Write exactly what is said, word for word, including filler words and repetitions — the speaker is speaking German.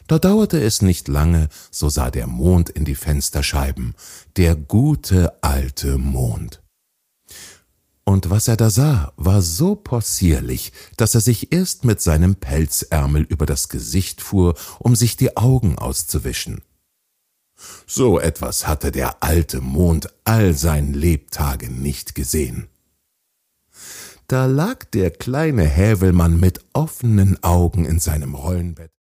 Da dauerte es nicht lange, so sah der Mond in die Fensterscheiben, der gute alte Mond. Und was er da sah, war so possierlich, dass er sich erst mit seinem Pelzärmel über das Gesicht fuhr, um sich die Augen auszuwischen. So etwas hatte der alte Mond all sein Lebtage nicht gesehen. Da lag der kleine Häwelmann mit offenen Augen in seinem Rollenbett.